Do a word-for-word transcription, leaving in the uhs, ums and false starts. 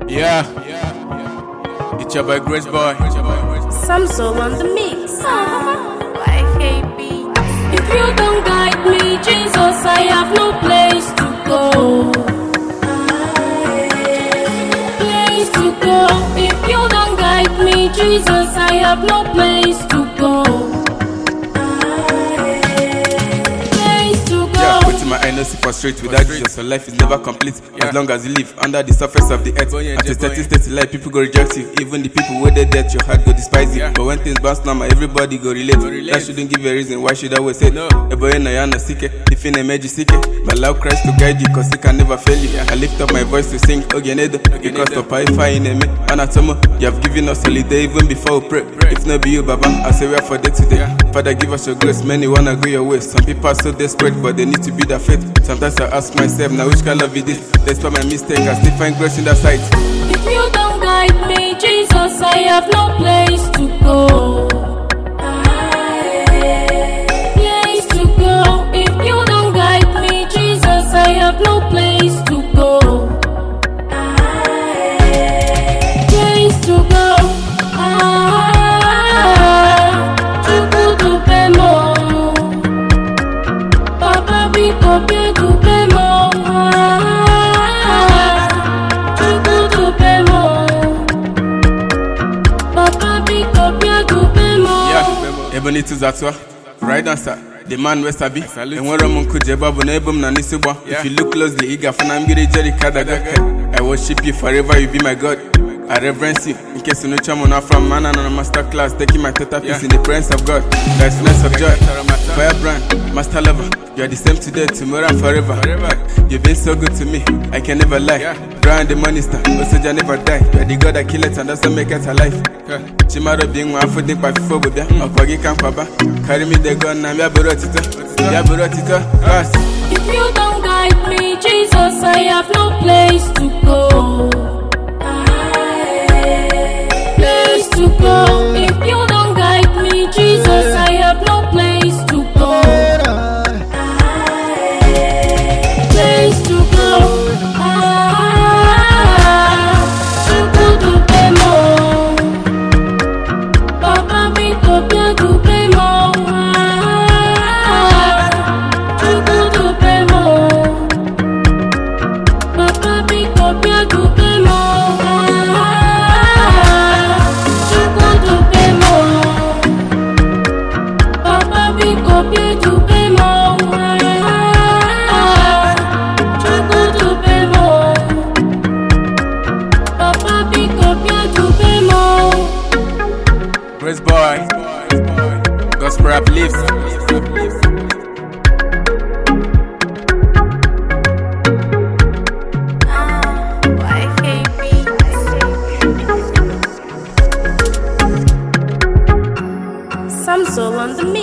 Yeah, it's your boy Grace Boy. Samsung on the mix. I hate beats. If you don't guide me, Jesus, I have no place to go. Place to go. If you don't guide me, Jesus, I have no place to go. Place to go. Yeah, put my eye no see for straight without Jesus. So life is never complete as long as you live under the surface of the earth. At a certain state in life, people go reject you. Even the people where they dead, your heart go despise you. But when things bounce now, everybody go relate. That shouldn't give a reason why should I always say no. A boy no yana sike, if in a major sike. But allow Christ to guide you, cause he can never fail you. I lift up my voice to sing Ogenedo, because to purify in a me. Anatomo, you have given us holiday even before we pray. If not be you, Baba, I say we are for day today. Father, give us your grace. Many wanna go your way. Some people are so desperate, but they need to be their faith. Sometimes I ask myself, now which kind of love is this? Despite my mistake, I still find grace in that sight. If you don't guide me, Jesus, I have no place to go. Place to go. If you don't guide me, Jesus, I have no place to go. Place to go. Ah, chukudu pemo. Papa bi kopie du pemo. Ebony to Zatwa, right answer. The man West Abi, and when Roman could jabab on Ebum Nanisiba. If you look closely, Iga Fanamgiri Jerry Kadaga. I worship you forever, you be my God. I reverence you. In case you know Chamona from man and on a master class, taking my theta piece in the presence of God. There's fullness of joy. Firebrand, master lover. You are the same today, tomorrow, and forever. You've been so good to me, I can never lie. Brian the money star, also I never die. You are the God that kill it and doesn't make it alive. Chimaro being one for the by before with them. Okwagi Kampaba. Carry me the gun, I'm Yaburotita. Yaburotita, pass. If you don't guide me, Jesus, I have no place to go. Place to go. If you don't guide me, Jesus, I have no place to go. Place to go. Ah, chukudu pemo. Papa mi kopie du pemo. Ah, chukudu pemo. Papa mi kopie du pemo. Grace Boy, Gospel Rap Lives. I hate beats. Samsung on the mix.